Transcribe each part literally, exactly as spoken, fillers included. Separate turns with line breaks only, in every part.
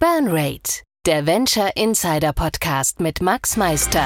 Burnrate, der Venture Insider Podcast mit Max Meister.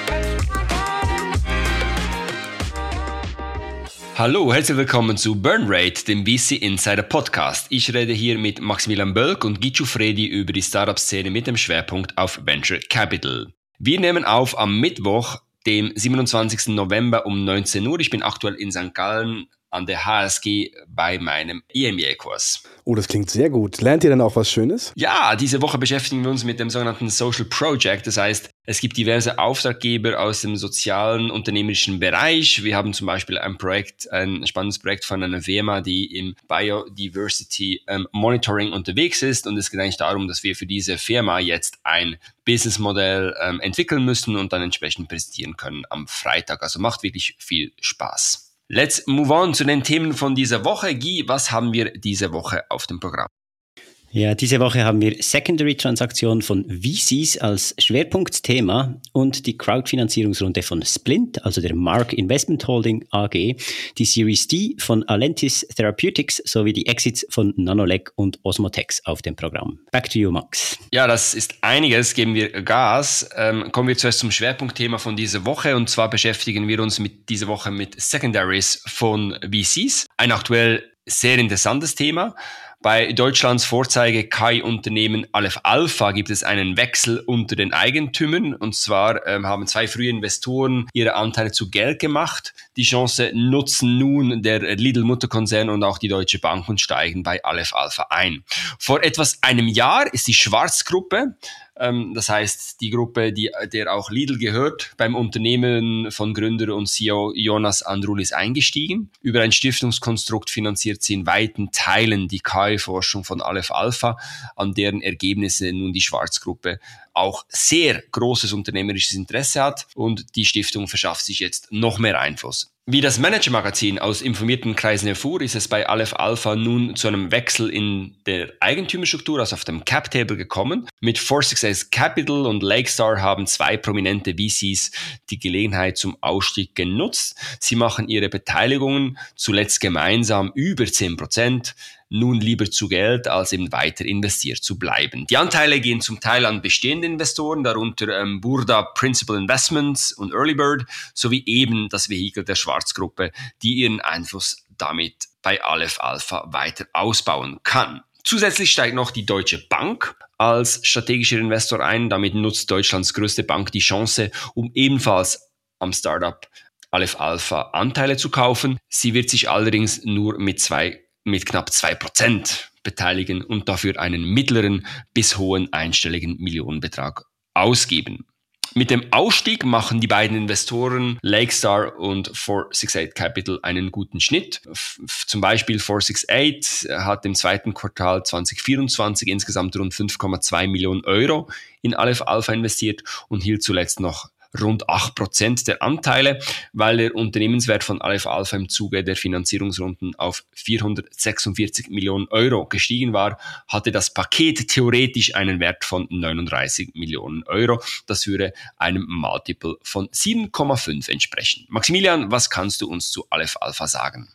Hallo, herzlich willkommen zu Burnrate, dem V C Insider Podcast. Ich rede hier mit Maximilian Bölk und Gichu Fredi über die Startup-Szene mit dem Schwerpunkt auf Venture Capital. Wir nehmen auf am Mittwoch, dem siebenundzwanzigsten November um neunzehn Uhr. Ich bin aktuell in Sankt Gallen an der H S G bei meinem E M B A-Kurs.
Oh, das klingt sehr gut. Lernt ihr denn auch was Schönes?
Ja, diese Woche beschäftigen wir uns mit dem sogenannten Social Project. Das heißt, es gibt diverse Auftraggeber aus dem sozialen, unternehmerischen Bereich. Wir haben zum Beispiel ein Projekt, ein spannendes Projekt von einer Firma, die im Biodiversity ähm, Monitoring unterwegs ist. Und es geht eigentlich darum, dass wir für diese Firma jetzt ein Businessmodell ähm, entwickeln müssen und dann entsprechend präsentieren können am Freitag. Also macht wirklich viel Spaß. Let's move on zu den Themen von dieser Woche. Guy, was haben wir diese Woche auf dem Programm?
Ja, diese Woche haben wir Secondary-Transaktionen von V Cs als Schwerpunktthema und die Crowdfinanzierungsrunde von Splint, also der Mark Investment Holding A G, die Series D von Alentis Therapeutics sowie die Exits von Nanolec und Osmotex auf dem Programm. Back to you, Max.
Ja, das ist einiges, geben wir Gas. Ähm, kommen wir zuerst zum Schwerpunktthema von dieser Woche, und zwar beschäftigen wir uns mit dieser Woche mit Secondaries von V Cs. Ein aktuell sehr interessantes Thema. Bei Deutschlands Vorzeige K I-Unternehmen Aleph Alpha gibt es einen Wechsel unter den Eigentümern. Und zwar ähm, haben zwei frühe Investoren ihre Anteile zu Geld gemacht. Die Chance nutzen nun der Lidl-Mutterkonzern und auch die Deutsche Bank und steigen bei Aleph Alpha ein. Vor etwas einem Jahr ist die Schwarz-Gruppe, ähm, das heißt die Gruppe, die, der auch Lidl gehört, beim Unternehmen von Gründer und C E O Jonas Androulis eingestiegen. Über ein Stiftungskonstrukt finanziert sie in weiten Teilen die K I-Forschung von Aleph Alpha, an deren Ergebnisse nun die Schwarz-Gruppe auch sehr großes unternehmerisches Interesse hat, und die Stiftung verschafft sich jetzt noch mehr Einfluss. Wie das Manager-Magazin aus informierten Kreisen erfuhr, ist es bei Aleph Alpha nun zu einem Wechsel in der Eigentümerstruktur, also auf dem Cap-Table gekommen. Mit four sixty-eight Capital und Lakestar haben zwei prominente V Cs die Gelegenheit zum Ausstieg genutzt. Sie machen ihre Beteiligungen zuletzt gemeinsam über zehn Prozent, nun lieber zu Geld, als eben weiter investiert zu bleiben. Die Anteile gehen zum Teil an bestehende Investoren, darunter ähm, Burda Principal Investments und Earlybird, sowie eben das Vehikel der Schwarzgruppe, die ihren Einfluss damit bei Aleph Alpha weiter ausbauen kann. Zusätzlich steigt noch die Deutsche Bank als strategischer Investor ein. Damit nutzt Deutschlands größte Bank die Chance, um ebenfalls am Startup Aleph Alpha Anteile zu kaufen. Sie wird sich allerdings nur mit zwei mit knapp zwei Prozent beteiligen und dafür einen mittleren bis hohen einstelligen Millionenbetrag ausgeben. Mit dem Ausstieg machen die beiden Investoren Lakestar und four sixty-eight Capital einen guten Schnitt. F- zum Beispiel four sixty-eight hat im zweiten Quartal zwanzig vierundzwanzig insgesamt rund fünf Komma zwei Millionen Euro in Aleph Alpha investiert und hielt zuletzt noch rund acht Prozent der Anteile, weil der Unternehmenswert von Aleph Alpha im Zuge der Finanzierungsrunden auf vierhundertsechsundvierzig Millionen Euro gestiegen war, hatte das Paket theoretisch einen Wert von neununddreißig Millionen Euro. Das würde einem Multiple von sieben Komma fünf entsprechen. Maximilian, was kannst du uns zu Aleph Alpha sagen?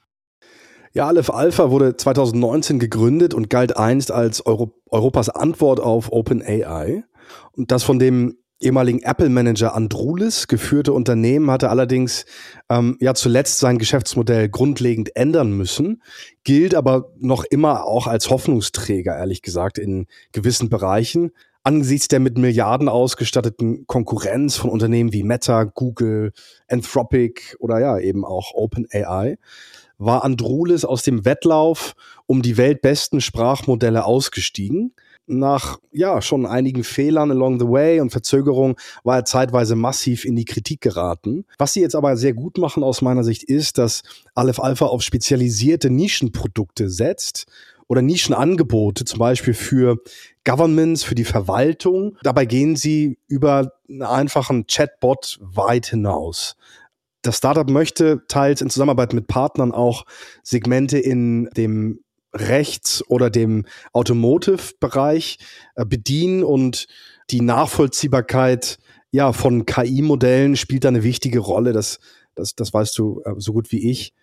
Ja, Aleph Alpha wurde zwanzig neunzehn gegründet und galt einst als Euro- Europas Antwort auf OpenAI. Und das von dem ehemaligen Apple-Manager Androulis geführte Unternehmen hatte allerdings ähm, ja zuletzt sein Geschäftsmodell grundlegend ändern müssen, gilt aber noch immer auch als Hoffnungsträger, ehrlich gesagt, in gewissen Bereichen. Angesichts der mit Milliarden ausgestatteten Konkurrenz von Unternehmen wie Meta, Google, Anthropic oder ja eben auch OpenAI war Androulis aus dem Wettlauf um die weltbesten Sprachmodelle ausgestiegen. Nach ja schon einigen Fehlern along the way und Verzögerung war er zeitweise massiv in die Kritik geraten. Was sie jetzt aber sehr gut machen aus meiner Sicht ist, dass Aleph Alpha auf spezialisierte Nischenprodukte setzt oder Nischenangebote, zum Beispiel für Governments, für die Verwaltung. Dabei gehen sie über einen einfachen Chatbot weit hinaus. Das Startup möchte teils in Zusammenarbeit mit Partnern auch Segmente in dem Rechts- oder dem Automotive-Bereich äh, bedienen, und die Nachvollziehbarkeit ja von K I-Modellen spielt da eine wichtige Rolle. Das, das, das weißt du äh, so gut wie ich.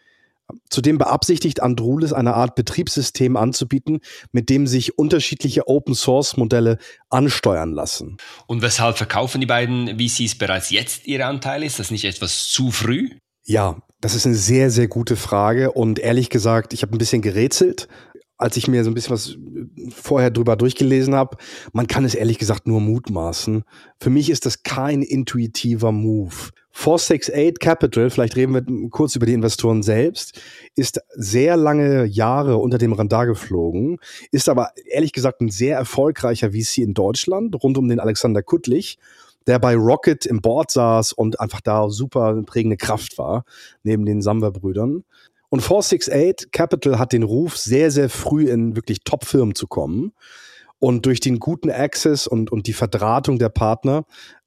Zudem beabsichtigt Andrulis eine Art Betriebssystem anzubieten, mit dem sich unterschiedliche Open-Source-Modelle ansteuern lassen.
Und weshalb verkaufen die beiden V Cs bereits jetzt ihre Anteile? Ist das nicht etwas zu früh?
Ja, das ist eine sehr, sehr gute Frage und ehrlich gesagt, ich habe ein bisschen gerätselt, als ich mir so ein bisschen was vorher drüber durchgelesen habe. Man kann es ehrlich gesagt nur mutmaßen. Für mich ist das kein intuitiver Move. vier sechs acht Capital, vielleicht reden wir kurz über die Investoren selbst, ist sehr lange Jahre unter dem Radar geflogen, ist aber ehrlich gesagt ein sehr erfolgreicher V C in Deutschland, rund um den Alexander Kuttlich, der bei Rocket im Board saß und einfach da super prägende Kraft war, neben den Samba-Brüdern. Und vier sechs acht Capital hat den Ruf, sehr, sehr früh in wirklich Top-Firmen zu kommen und durch den guten Access und, und die Verdrahtung der Partner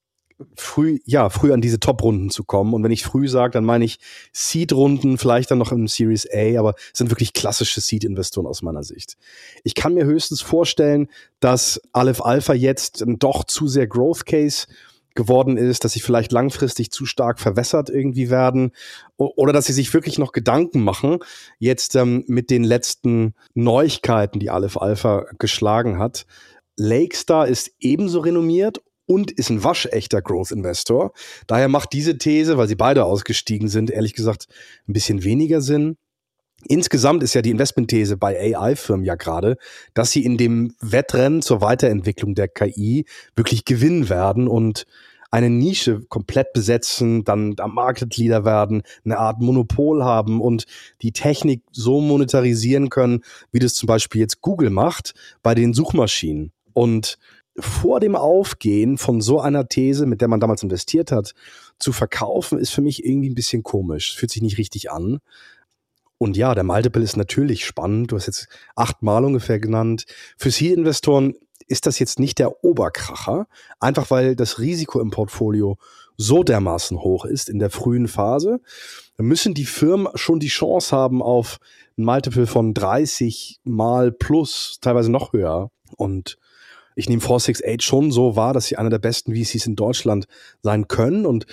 früh, ja, früh an diese Top-Runden zu kommen. Und wenn ich früh sage, dann meine ich Seed-Runden, vielleicht dann noch im Series A, aber es sind wirklich klassische Seed-Investoren aus meiner Sicht. Ich kann mir höchstens vorstellen, dass Aleph Alpha jetzt ein doch zu sehr Growth-Case geworden ist, dass sie vielleicht langfristig zu stark verwässert irgendwie werden oder dass sie sich wirklich noch Gedanken machen, jetzt ähm, mit den letzten Neuigkeiten, die Aleph Alpha geschlagen hat. Lakestar ist ebenso renommiert und ist ein waschechter Growth-Investor. Daher macht diese These, weil sie beide ausgestiegen sind, ehrlich gesagt ein bisschen weniger Sinn. Insgesamt ist ja die Investmentthese bei A I-Firmen ja gerade, dass sie in dem Wettrennen zur Weiterentwicklung der K I wirklich gewinnen werden und eine Nische komplett besetzen, dann am Market Leader werden, eine Art Monopol haben und die Technik so monetarisieren können, wie das zum Beispiel jetzt Google macht bei den Suchmaschinen. Und vor dem Aufgehen von so einer These, mit der man damals investiert hat, zu verkaufen, ist für mich irgendwie ein bisschen komisch. Fühlt sich nicht richtig an. Und ja, der Multiple ist natürlich spannend. Du hast jetzt achtmal ungefähr genannt. Für Seed-Investoren ist das jetzt nicht der Oberkracher, einfach weil das Risiko im Portfolio so dermaßen hoch ist in der frühen Phase. Dann müssen die Firmen schon die Chance haben auf ein Multiple von dreißig Mal plus, teilweise noch höher. Und ich nehme vier sechs acht schon so wahr, dass sie einer der besten V Cs in Deutschland sein können und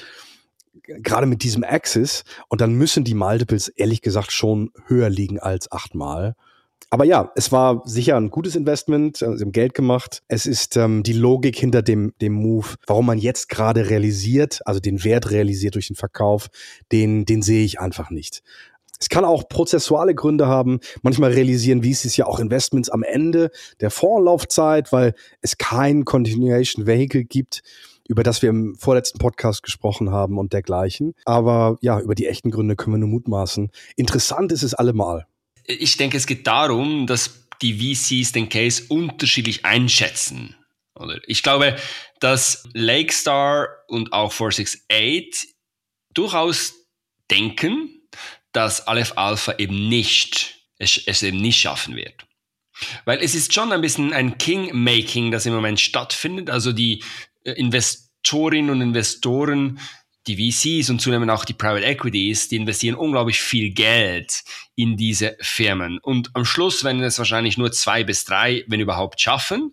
gerade mit diesem Axis. Und dann müssen die Multiples ehrlich gesagt schon höher liegen als achtmal. Aber ja, es war sicher ein gutes Investment, sie haben Geld gemacht. Es ist ähm, die Logik hinter dem, dem Move, warum man jetzt gerade realisiert, also den Wert realisiert durch den Verkauf, den, den sehe ich einfach nicht. Es kann auch prozessuale Gründe haben. Manchmal realisieren V Cs ja auch Investments am Ende der Fondslaufzeit, weil es kein Continuation Vehicle gibt, über das wir im vorletzten Podcast gesprochen haben und dergleichen. Aber ja, über die echten Gründe können wir nur mutmaßen. Interessant ist es allemal.
Ich denke, es geht darum, dass die V Cs den Case unterschiedlich einschätzen. Oder? Ich glaube, dass Lakestar und auch vier sechs acht durchaus denken, dass Aleph Alpha eben nicht, es, es eben nicht schaffen wird. Weil es ist schon ein bisschen ein King-Making, das im Moment stattfindet. Also die Investorinnen und Investoren, die V Cs und zunehmend auch die Private Equities, die investieren unglaublich viel Geld in diese Firmen. Und am Schluss werden es wahrscheinlich nur zwei bis drei, wenn überhaupt, schaffen.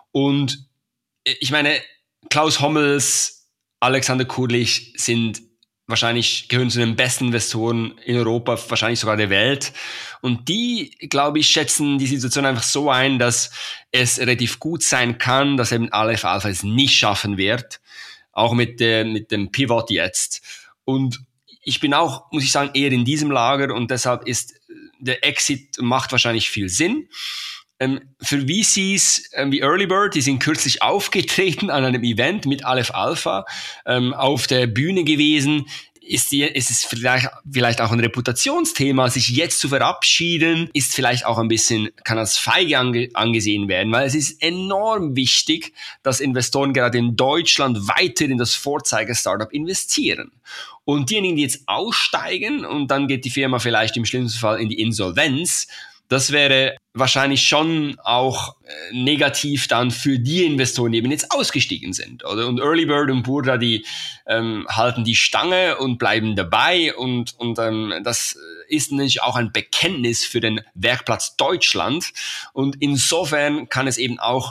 Und ich meine, Klaus Hommels, Alexander Kuttlich sind wahrscheinlich, gehören zu den besten Investoren in Europa, wahrscheinlich sogar der Welt. Und die, glaube ich, schätzen die Situation einfach so ein, dass es relativ gut sein kann, dass eben Aleph Alpha es nicht schaffen wird. Auch mit, äh, mit dem Pivot jetzt. Und ich bin auch, muss ich sagen, eher in diesem Lager und deshalb ist der Exit macht wahrscheinlich viel Sinn. Ähm, für V Cs ähm, wie Early Bird, die sind kürzlich aufgetreten an einem Event mit Aleph Alpha, ähm, auf der Bühne gewesen. Ist, die, ist es vielleicht, vielleicht auch ein Reputationsthema, sich jetzt zu verabschieden, ist vielleicht auch ein bisschen, kann als feige ange, angesehen werden, weil es ist enorm wichtig, dass Investoren gerade in Deutschland weiter in das Vorzeige-Startup investieren. Und diejenigen, die jetzt aussteigen und dann geht die Firma vielleicht im schlimmsten Fall in die Insolvenz, das wäre wahrscheinlich schon auch äh, negativ dann für die Investoren, die eben jetzt ausgestiegen sind. Oder? Und Early Bird und Burda, die ähm, halten die Stange und bleiben dabei. Und, und ähm, das ist natürlich auch ein Bekenntnis für den Werkplatz Deutschland. Und insofern kann es eben auch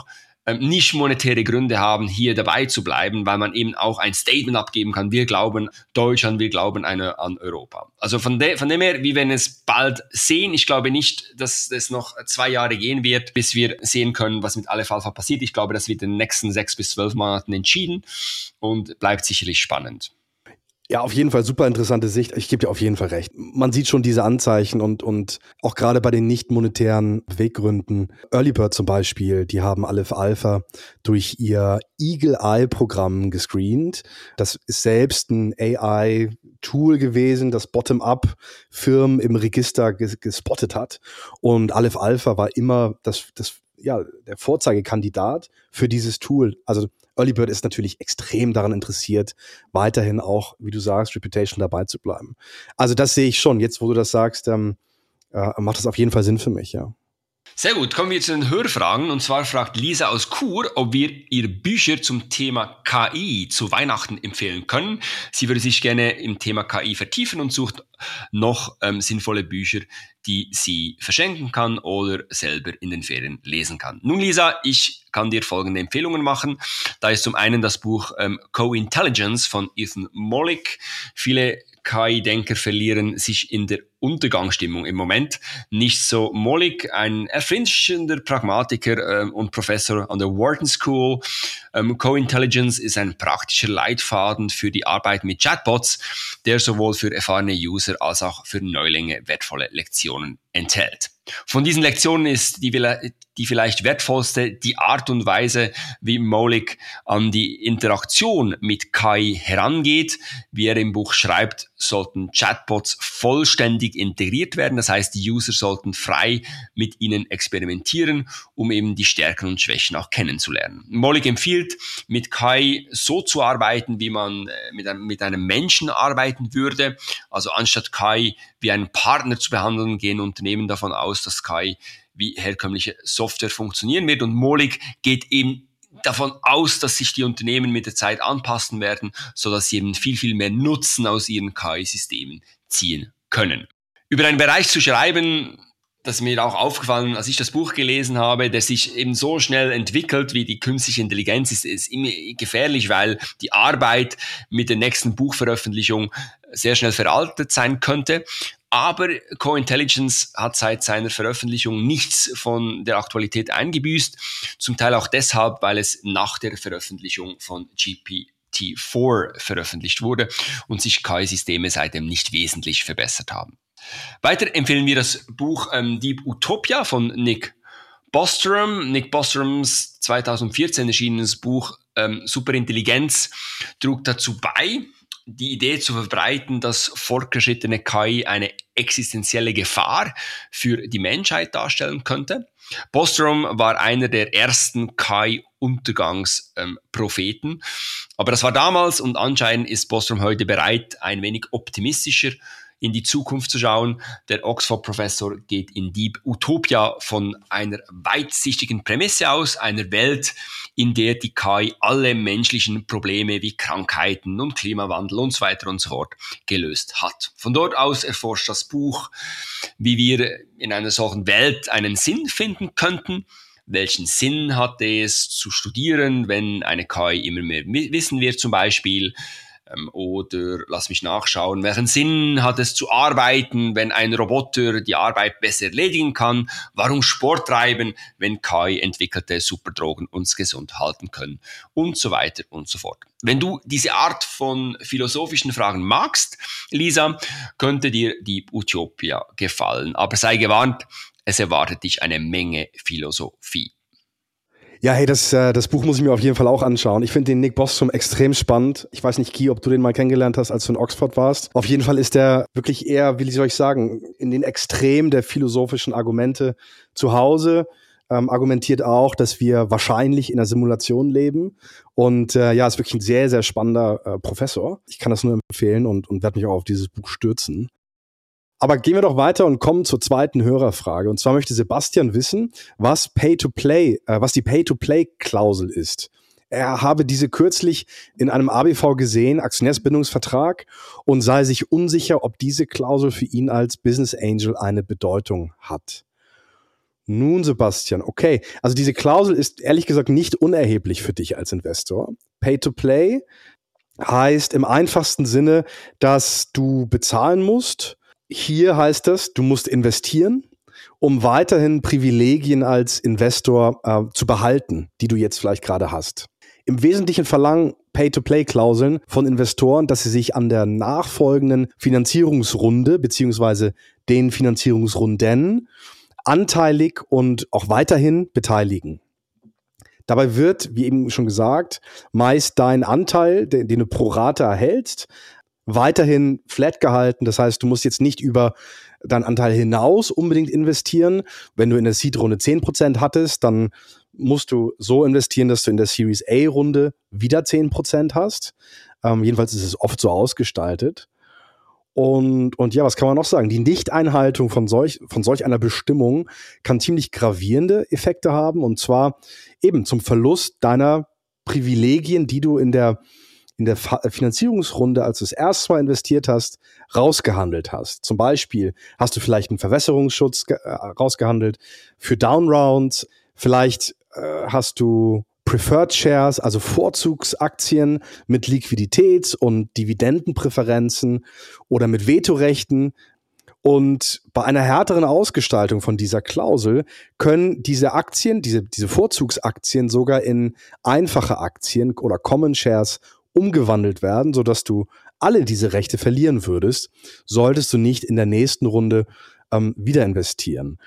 ähm, nicht monetäre Gründe haben, hier dabei zu bleiben, weil man eben auch ein Statement abgeben kann. Wir glauben Deutschland, wir glauben eine, an Europa. Also von, de, von dem her, wir werden es bald sehen. Ich glaube nicht, dass es noch zwei Jahre gehen wird, bis wir sehen können, was mit Aleph Alpha passiert. Ich glaube, das wird in den nächsten sechs bis zwölf Monaten entschieden und bleibt sicherlich spannend.
Ja, auf jeden Fall super interessante Sicht. Ich gebe dir auf jeden Fall recht. Man sieht schon diese Anzeichen und, und auch gerade bei den nicht monetären Beweggründen. Early Bird zum Beispiel, die haben Aleph Alpha durch ihr Eagle Eye Programm gescreent. Das ist selbst ein A I-Tool gewesen, das bottom-up Firmen im Register ges- gespottet hat. Und Aleph Alpha war immer das, das, ja, der Vorzeigekandidat für dieses Tool. Also Early Bird ist natürlich extrem daran interessiert, weiterhin auch, wie du sagst, Reputation dabei zu bleiben. Also das sehe ich schon. Jetzt, wo du das sagst, ähm, äh, macht das auf jeden Fall Sinn für mich, ja.
Sehr gut, kommen wir zu den Hörfragen. Und zwar fragt Lisa aus Chur, ob wir ihre Bücher zum Thema K I zu Weihnachten empfehlen können. Sie würde sich gerne im Thema K I vertiefen und sucht noch ähm, sinnvolle Bücher, die sie verschenken kann oder selber in den Ferien lesen kann. Nun Lisa, ich kann dir folgende Empfehlungen machen. Da ist zum einen das Buch ähm, Co-Intelligence von Ethan Mollick. Viele K I-Denker verlieren sich in der Untergangsstimmung im Moment. Nicht so Mollick, ein erfrischender Pragmatiker ähm, und Professor an der Wharton School. Ähm, Co-Intelligence ist ein praktischer Leitfaden für die Arbeit mit Chatbots, der sowohl für erfahrene User als auch für Neulinge wertvolle Lektionen enthält. Von diesen Lektionen ist die, die vielleicht wertvollste die Art und Weise, wie Mollick an die Interaktion mit K I herangeht. Wie er im Buch schreibt, sollten Chatbots vollständig integriert werden. Das heißt, die User sollten frei mit ihnen experimentieren, um eben die Stärken und Schwächen auch kennenzulernen. Mollick empfiehlt, mit K I so zu arbeiten, wie man mit einem, mit einem Menschen arbeiten würde. Also anstatt K I wie einen Partner zu behandeln, gehen Unternehmen davon aus, dass K I wie herkömmliche Software funktionieren wird. Und Mollick geht eben davon aus, dass sich die Unternehmen mit der Zeit anpassen werden, sodass sie eben viel, viel mehr Nutzen aus ihren K I-Systemen ziehen können. Über einen Bereich zu schreiben, das ist mir auch aufgefallen, als ich das Buch gelesen habe, der sich eben so schnell entwickelt wie die künstliche Intelligenz, ist, ist immer gefährlich, weil die Arbeit mit der nächsten Buchveröffentlichung sehr schnell veraltet sein könnte. Aber Co-Intelligence hat seit seiner Veröffentlichung nichts von der Aktualität eingebüßt. Zum Teil auch deshalb, weil es nach der Veröffentlichung von G P T vier veröffentlicht wurde und sich K I-Systeme seitdem nicht wesentlich verbessert haben. Weiter empfehlen wir das Buch ähm, Deep Utopia von Nick Bostrom. Nick Bostroms zweitausendvierzehn erschienenes Buch ähm, Superintelligenz trug dazu bei, die Idee zu verbreiten, dass fortgeschrittene K I eine existenzielle Gefahr für die Menschheit darstellen könnte. Bostrom war einer der ersten K I-Untergangspropheten. Ähm, Aber das war damals und anscheinend ist Bostrom heute bereit, ein wenig optimistischer in die Zukunft zu schauen. Der Oxford-Professor geht in Deep Utopia von einer weitsichtigen Prämisse aus, einer Welt, in der die K I alle menschlichen Probleme wie Krankheiten und Klimawandel und so weiter und so fort gelöst hat. Von dort aus erforscht das Buch, wie wir in einer solchen Welt einen Sinn finden könnten. Welchen Sinn hat es zu studieren, wenn eine K I immer mehr wissen wird zum Beispiel? Oder lass mich nachschauen, welchen Sinn hat es zu arbeiten, wenn ein Roboter die Arbeit besser erledigen kann? Warum Sport treiben, wenn K I entwickelte Superdrogen uns gesund halten können? Und so weiter und so fort. Wenn du diese Art von philosophischen Fragen magst, Lisa, könnte dir die Utopia gefallen. Aber sei gewarnt, es erwartet dich eine Menge Philosophie.
Ja, hey, das, äh, das Buch muss ich mir auf jeden Fall auch anschauen. Ich finde den Nick Bostrom extrem spannend. Ich weiß nicht, Guy, ob du den mal kennengelernt hast, als du in Oxford warst. Auf jeden Fall ist der wirklich eher, wie soll ich sagen, in den Extremen der philosophischen Argumente zu Hause. Ähm, argumentiert auch, dass wir wahrscheinlich in einer Simulation leben. Und äh, ja, ist wirklich ein sehr, sehr spannender äh, Professor. Ich kann das nur empfehlen und, und werde mich auch auf dieses Buch stürzen. Aber gehen wir doch weiter und kommen zur zweiten Hörerfrage. Und zwar möchte Sebastian wissen, was Pay-to-Play, äh, was die Pay-to-Play-Klausel ist. Er habe diese kürzlich in einem A B V gesehen, Aktionärsbindungsvertrag, und sei sich unsicher, ob diese Klausel für ihn als Business Angel eine Bedeutung hat. Nun, Sebastian, okay. Also diese Klausel ist ehrlich gesagt nicht unerheblich für dich als Investor. Pay-to-Play heißt im einfachsten Sinne, dass du bezahlen musst. Hier heißt das, du musst investieren, um weiterhin Privilegien als Investor äh, zu behalten, die du jetzt vielleicht gerade hast. Im Wesentlichen verlangen Pay-to-Play-Klauseln von Investoren, dass sie sich an der nachfolgenden Finanzierungsrunde beziehungsweise den Finanzierungsrunden anteilig und auch weiterhin beteiligen. Dabei wird, wie eben schon gesagt, meist dein Anteil, den, den du pro Rate erhältst, weiterhin flat gehalten. Das heißt, du musst jetzt nicht über deinen Anteil hinaus unbedingt investieren. Wenn du in der Seed-Runde zehn Prozent hattest, dann musst du so investieren, dass du in der Series A-Runde wieder zehn Prozent hast. Ähm, jedenfalls ist es oft so ausgestaltet. Und, und ja, was kann man noch sagen? Die Nichteinhaltung von solch, von solch einer Bestimmung kann ziemlich gravierende Effekte haben, und zwar eben zum Verlust deiner Privilegien, die du in der, in der Finanzierungsrunde, als du das erste Mal investiert hast, rausgehandelt hast. Zum Beispiel hast du vielleicht einen Verwässerungsschutz ge- rausgehandelt für Downrounds, vielleicht äh, hast du Preferred Shares, also Vorzugsaktien mit Liquiditäts- und Dividendenpräferenzen oder mit Vetorechten. Und bei einer härteren Ausgestaltung von dieser Klausel können diese Aktien, diese, diese Vorzugsaktien sogar in einfache Aktien oder Common Shares umgewandelt werden, sodass du alle diese Rechte verlieren würdest, solltest du nicht in der nächsten Runde ähm, wieder investieren.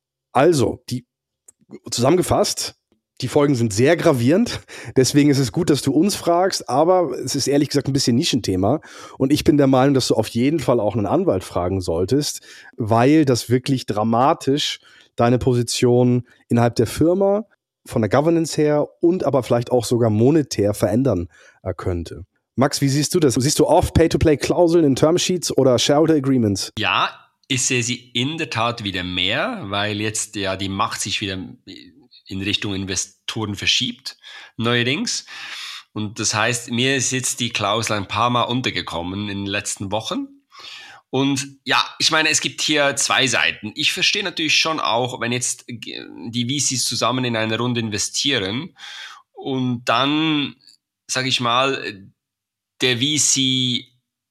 Also, die zusammengefasst, die Folgen sind sehr gravierend, deswegen ist es gut, dass du uns fragst, aber es ist ehrlich gesagt ein bisschen Nischenthema und ich bin der Meinung, dass du auf jeden Fall auch einen Anwalt fragen solltest, weil das wirklich dramatisch deine Position innerhalb der Firma von der Governance her und aber vielleicht auch sogar monetär verändern äh, könnte. Max, wie siehst du das? Siehst du oft Pay-to-Play-Klauseln in Termsheets oder Shareholder Agreements?
Ja, ich sehe sie in der Tat wieder mehr, weil jetzt ja die Macht sich wieder in Richtung Investoren verschiebt, neuerdings. Und das heißt, mir ist jetzt die Klausel ein paar Mal untergekommen in den letzten Wochen. Und ja, ich meine, es gibt hier zwei Seiten. Ich verstehe natürlich schon auch, wenn jetzt die V Cs zusammen in eine Runde investieren und dann, sage ich mal, der V C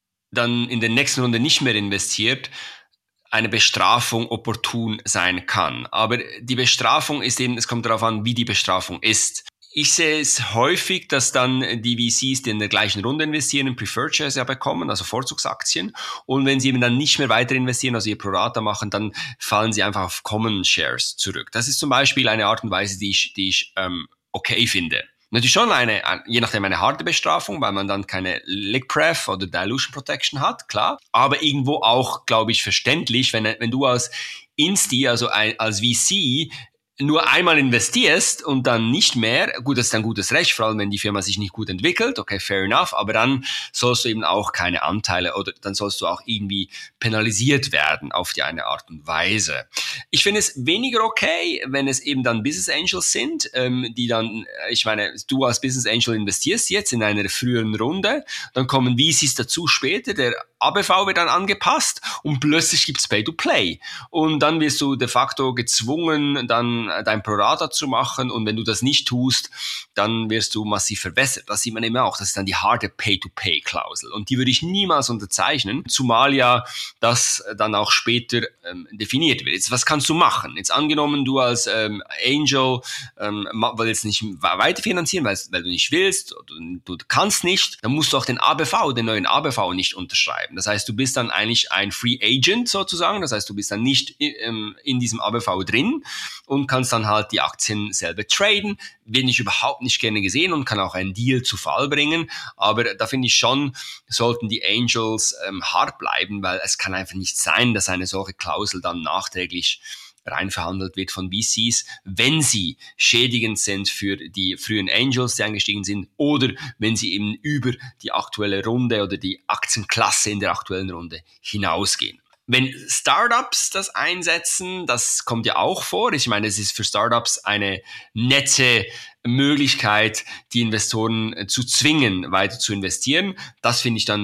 dann in der nächsten Runde nicht mehr investiert, eine Bestrafung opportun sein kann. Aber die Bestrafung ist eben, es kommt darauf an, wie die Bestrafung ist. Ich sehe es häufig, dass dann die V Cs, die in der gleichen Runde investieren, Preferred Shares ja bekommen, also Vorzugsaktien. Und wenn sie eben dann nicht mehr weiter investieren, also ihr Pro-Rata machen, dann fallen sie einfach auf Common Shares zurück. Das ist zum Beispiel eine Art und Weise, die ich, die ich ähm, okay finde. Natürlich schon eine, je nachdem eine harte Bestrafung, weil man dann keine Lick-Pref oder Dilution Protection hat, klar. Aber irgendwo auch, glaube ich, verständlich, wenn, wenn du als Insti, also ein, als V C, nur einmal investierst und dann nicht mehr, gut, das ist ein gutes Recht, vor allem wenn die Firma sich nicht gut entwickelt, okay, fair enough, aber dann sollst du eben auch keine Anteile oder dann sollst du auch irgendwie penalisiert werden auf die eine Art und Weise. Ich finde es weniger okay, wenn es eben dann Business Angels sind, ähm, die dann, ich meine, du als Business Angel investierst jetzt in einer früheren Runde, dann kommen V Cs dazu später, der A B V wird dann angepasst und plötzlich gibt's Pay-to-Play. Und dann wirst du de facto gezwungen, dann dein Pro-Rata zu machen und wenn du das nicht tust, dann wirst du massiv verwässert. Das sieht man eben auch. Das ist dann die harte Pay-to-Pay-Klausel und die würde ich niemals unterzeichnen, zumal ja das dann auch später ähm, definiert wird. Jetzt, was kannst du machen? Jetzt angenommen, du als ähm, Angel ähm, willst nicht weiter finanzieren, weil, weil du nicht willst, oder du kannst nicht, dann musst du auch den A B V, den neuen A B V nicht unterschreiben. Das heißt, du bist dann eigentlich ein Free Agent sozusagen. Das heißt, du bist dann nicht ähm, in diesem A B V drin und kannst dann halt die Aktien selber traden. Bin ich überhaupt nicht gerne gesehen und kann auch einen Deal zu Fall bringen. Aber da finde ich schon, sollten die Angels ähm, hart bleiben, weil es kann einfach nicht sein, dass eine solche Klausel dann nachträglich reinverhandelt wird von V Cs, wenn sie schädigend sind für die frühen Angels, die eingestiegen sind, oder wenn sie eben über die aktuelle Runde oder die Aktienklasse in der aktuellen Runde hinausgehen. Wenn Startups das einsetzen, das kommt ja auch vor. Ich meine, es ist für Startups eine nette Möglichkeit, die Investoren zu zwingen, weiter zu investieren. Das finde ich dann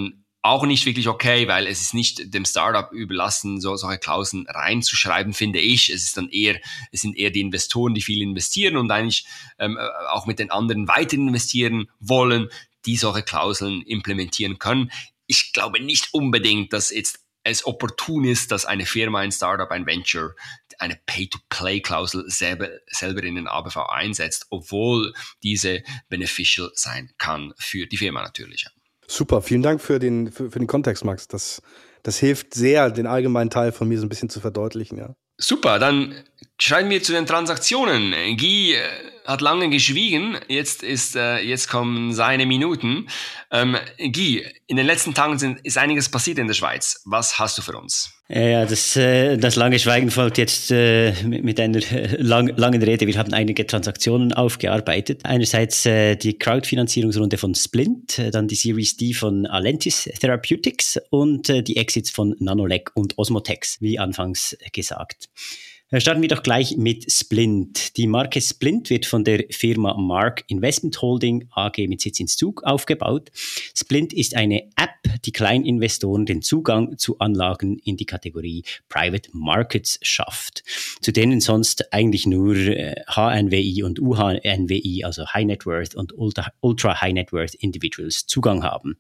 auch nicht wirklich okay, weil es ist nicht dem Startup überlassen, so solche Klauseln reinzuschreiben, finde ich. Es ist dann eher, es sind eher die Investoren, die viel investieren und eigentlich ähm, auch mit den anderen weiter investieren wollen, die solche Klauseln implementieren können. Ich glaube nicht unbedingt, dass jetzt es opportun ist, dass eine Firma, ein Startup, ein Venture eine Pay-to-Play-Klausel selber, selber in den A B V einsetzt, obwohl diese beneficial sein kann für die Firma natürlich.
Super, vielen Dank für den, für, für den Kontext, Max. Das, das hilft sehr, den allgemeinen Teil von mir so ein bisschen zu verdeutlichen. Ja.
Super, dann schreiten wir zu den Transaktionen. Guy äh, hat lange geschwiegen, jetzt, ist, äh, jetzt kommen seine Minuten. Ähm, Guy, in den letzten Tagen sind, ist einiges passiert in der Schweiz. Was hast du für uns?
Ja, das, äh, das lange Schweigen folgt jetzt äh, mit einer lang, langen Rede. Wir haben einige Transaktionen aufgearbeitet. Einerseits äh, die Crowdfinanzierungsrunde von Splint, äh, dann die Series D von Alentis Therapeutics und äh, die Exits von Nanolec und Osmotex, wie anfangs gesagt. Starten wir doch gleich mit Splint. Die Marke Splint wird von der Firma Mark Investment Holding A G mit Sitz in Zug aufgebaut. Splint ist eine App, die Kleininvestoren den Zugang zu Anlagen in die Kategorie Private Markets schafft, zu denen sonst eigentlich nur H N W I und U H N W I, also High Net Worth und Ultra, Ultra High Net Worth Individuals, Zugang haben.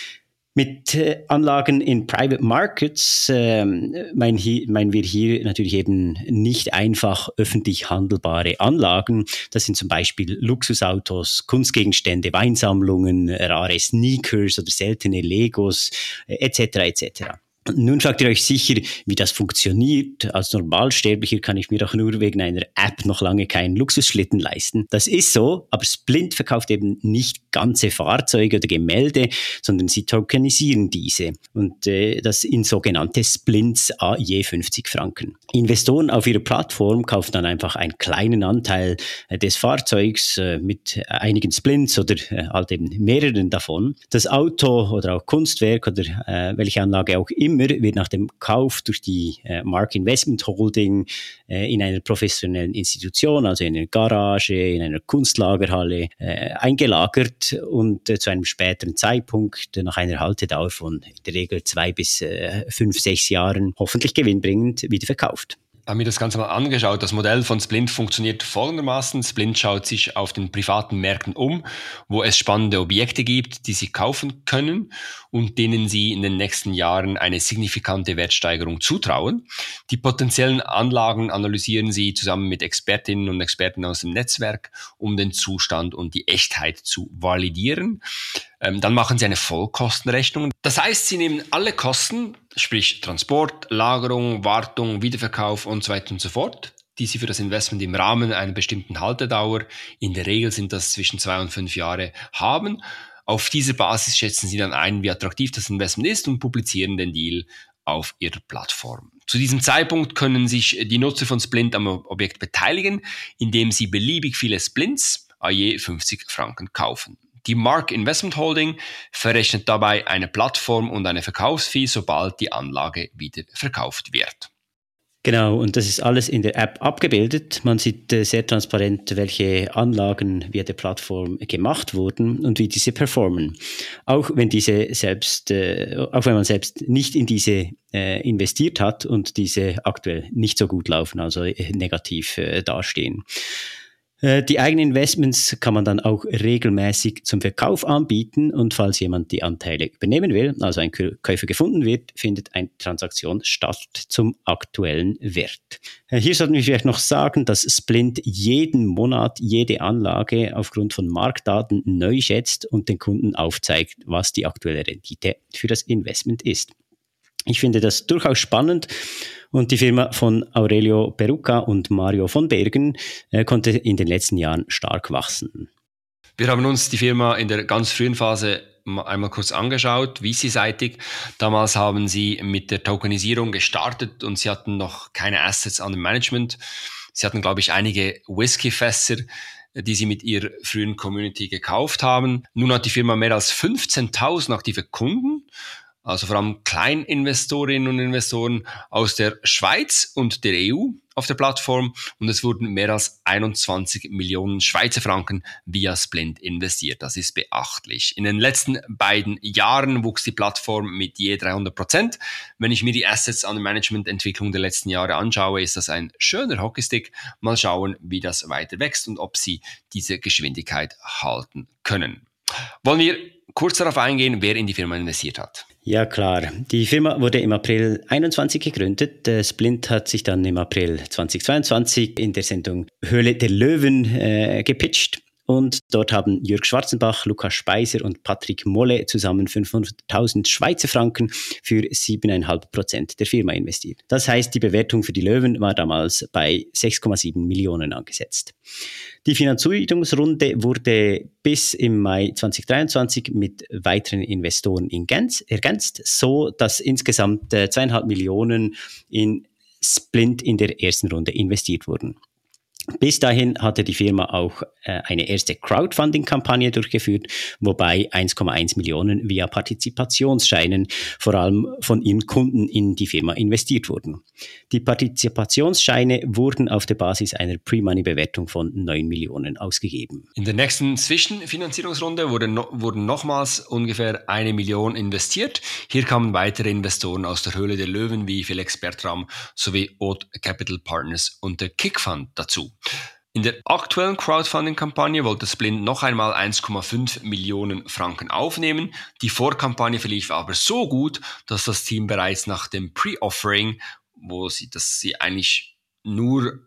Mit äh, Anlagen in Private Markets äh, meinen, hier, meinen wir hier natürlich eben nicht einfach öffentlich handelbare Anlagen. Das sind zum Beispiel Luxusautos, Kunstgegenstände, Weinsammlungen, rare Sneakers oder seltene Legos äh, et cetera et cetera. Nun fragt ihr euch sicher, wie das funktioniert. Als Normalsterblicher kann ich mir doch nur wegen einer App noch lange keinen Luxusschlitten leisten. Das ist so, aber Splint verkauft eben nicht ganze Fahrzeuge oder Gemälde, sondern sie tokenisieren diese. Und äh, das in sogenannte Splints a je fünfzig Franken. Investoren auf ihrer Plattform kaufen dann einfach einen kleinen Anteil äh, des Fahrzeugs äh, mit einigen Splints oder äh, halt eben mehreren davon. Das Auto oder auch Kunstwerk oder äh, welche Anlage auch immer wird nach dem Kauf durch die äh, Mark Investment Holding äh, in einer professionellen Institution, also in einer Garage, in einer Kunstlagerhalle, äh, eingelagert und äh, zu einem späteren Zeitpunkt, äh, nach einer Haltedauer von in der Regel zwei bis äh, fünf, sechs Jahren, hoffentlich gewinnbringend wieder verkauft.
Haben wir das Ganze mal angeschaut. Das Modell von Splint funktioniert folgendermaßen. Splint schaut sich auf den privaten Märkten um, wo es spannende Objekte gibt, die sie kaufen können und denen sie in den nächsten Jahren eine signifikante Wertsteigerung zutrauen. Die potenziellen Anlagen analysieren sie zusammen mit Expertinnen und Experten aus dem Netzwerk, um den Zustand und die Echtheit zu validieren. Ähm, dann machen sie eine Vollkostenrechnung. Das heißt, sie nehmen alle Kosten, sprich Transport, Lagerung, Wartung, Wiederverkauf und so weiter und so fort, die sie für das Investment im Rahmen einer bestimmten Haltedauer, in der Regel sind das zwischen zwei und fünf Jahre, haben. Auf dieser Basis schätzen sie dann ein, wie attraktiv das Investment ist und publizieren den Deal auf ihrer Plattform. Zu diesem Zeitpunkt können sich die Nutzer von Splint am Objekt beteiligen, indem sie beliebig viele Splints a je fünfzig Franken kaufen. Die Mark Investment Holding verrechnet dabei eine Plattform und eine Verkaufsfee, sobald die Anlage wieder verkauft wird.
Genau, und das ist alles in der App abgebildet. Man sieht äh, sehr transparent, welche Anlagen via der Plattform gemacht wurden und wie diese performen. Auch wenn diese selbst, äh, auch wenn man selbst nicht in diese äh, investiert hat und diese aktuell nicht so gut laufen, also äh, negativ äh, dastehen. Die eigenen Investments kann man dann auch regelmäßig zum Verkauf anbieten und falls jemand die Anteile übernehmen will, also ein Käufer gefunden wird, findet eine Transaktion statt zum aktuellen Wert. Hier sollten wir vielleicht noch sagen, dass Splint jeden Monat jede Anlage aufgrund von Marktdaten neu schätzt und den Kunden aufzeigt, was die aktuelle Rendite für das Investment ist. Ich finde das durchaus spannend und die Firma von Aurelio Perucca und Mario von Bergen äh, konnte in den letzten Jahren stark wachsen.
Wir haben uns die Firma in der ganz frühen Phase einmal kurz angeschaut, V C-seitig. Damals haben sie mit der Tokenisierung gestartet und sie hatten noch keine Assets an dem Management. Sie hatten, glaube ich, einige Whiskyfässer, die sie mit ihrer frühen Community gekauft haben. Nun hat die Firma mehr als fünfzehntausend aktive Kunden. also vor allem Kleininvestorinnen und Investoren aus der Schweiz und der E U auf der Plattform und es wurden mehr als einundzwanzig Millionen Schweizer Franken via Splint investiert. Das ist beachtlich. In den letzten beiden Jahren wuchs die Plattform mit je dreihundert Prozent. Wenn ich mir die Assets under Management Entwicklung der letzten Jahre anschaue, ist das ein schöner Hockeystick. Mal schauen, wie das weiter wächst und ob sie diese Geschwindigkeit halten können. Wollen wir kurz darauf eingehen, wer in die Firma investiert hat?
Ja, klar. Die Firma wurde im April einundzwanzig gegründet. Splint hat sich dann im April zweitausendzweiundzwanzig in der Sendung Höhle der Löwen äh, gepitcht. Und dort haben Jörg Schwarzenbach, Lukas Speiser und Patrick Molle zusammen fünfhunderttausend Schweizer Franken für sieben Komma fünf Prozent der Firma investiert. Das heißt, die Bewertung für die Löwen war damals bei sechs Komma sieben Millionen angesetzt. Die Finanzierungsrunde wurde bis im Mai zweitausenddreiundzwanzig mit weiteren Investoren ergänzt, so dass insgesamt äh, zweieinhalb Millionen in Splint in der ersten Runde investiert wurden. Bis dahin hatte die Firma auch äh, eine erste Crowdfunding-Kampagne durchgeführt, wobei eins Komma eins Millionen via Partizipationsscheinen vor allem von ihren Kunden in die Firma investiert wurden. Die Partizipationsscheine wurden auf der Basis einer Pre-Money-Bewertung von neun Millionen ausgegeben.
In der nächsten Zwischenfinanzierungsrunde wurde no, wurden nochmals ungefähr eine Million investiert. Hier kamen weitere Investoren aus der Höhle der Löwen wie Felix Bertram sowie Oth Capital Partners und der Kick Fund dazu. In der aktuellen Crowdfunding-Kampagne wollte Splint noch einmal eins Komma fünf Millionen Franken aufnehmen. Die Vorkampagne verlief aber so gut, dass das Team bereits nach dem Pre-Offering, wo sie das sie eigentlich nur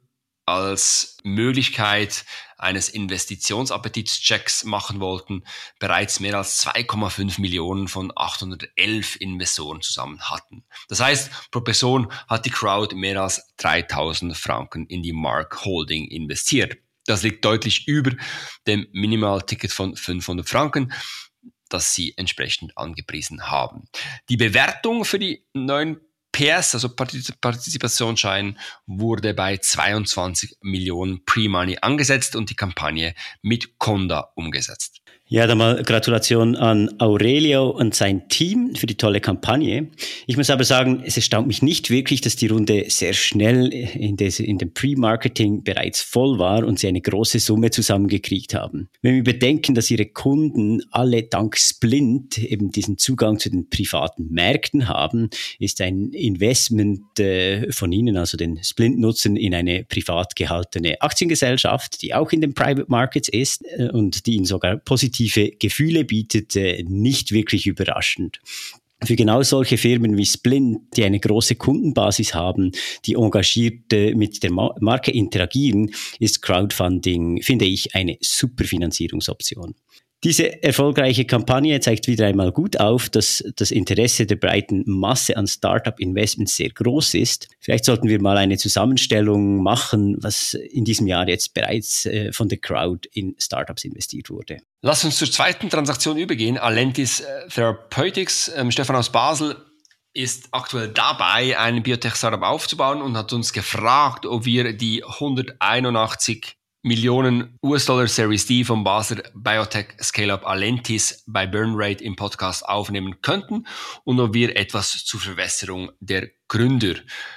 als Möglichkeit eines Investitionsappetitschecks machen wollten, bereits mehr als zwei Komma fünf Millionen von achthundertelf Investoren zusammen hatten. Das heißt, pro Person hat die Crowd mehr als dreitausend Franken in die Mark Holding investiert. Das liegt deutlich über dem Minimalticket von fünfhundert Franken, das sie entsprechend angepriesen haben. Die Bewertung für die neuen P S, also Partizipationsschein, wurde bei zweiundzwanzig Millionen Pre-Money angesetzt und die Kampagne mit Conda umgesetzt.
Ja, dann mal Gratulation an Aurelio und sein Team für die tolle Kampagne. Ich muss aber sagen, es erstaunt mich nicht wirklich, dass die Runde sehr schnell in, des, in dem Pre-Marketing bereits voll war und sie eine große Summe zusammengekriegt haben. Wenn wir bedenken, dass ihre Kunden alle dank Splint eben diesen Zugang zu den privaten Märkten haben, ist ein Investment äh, von ihnen, also den Splint-Nutzern, in eine privat gehaltene Aktiengesellschaft, die auch in den Private Markets ist äh, und die ihnen sogar positiv Gefühle bietet, äh, nicht wirklich überraschend. Für genau solche Firmen wie Splint, die eine große Kundenbasis haben, die engagiert äh, mit der Ma- Marke interagieren, ist Crowdfunding, finde ich, eine super Finanzierungsoption. Diese erfolgreiche Kampagne zeigt wieder einmal gut auf, dass das Interesse der breiten Masse an Startup-Investments sehr groß ist. Vielleicht sollten wir mal eine Zusammenstellung machen, was in diesem Jahr jetzt bereits äh, von der Crowd in Startups investiert wurde.
Lass uns zur zweiten Transaktion übergehen. Alentis Therapeutics. Ähm, Stefan aus Basel ist aktuell dabei, einen Biotech-Startup aufzubauen und hat uns gefragt, ob wir die hunderteinundachtzig Millionen U S-Dollar Series D vom Basler Biotech Scale-Up Alentis bei Burnrate im Podcast aufnehmen könnten und ob wir etwas zur Verbesserung der Gründer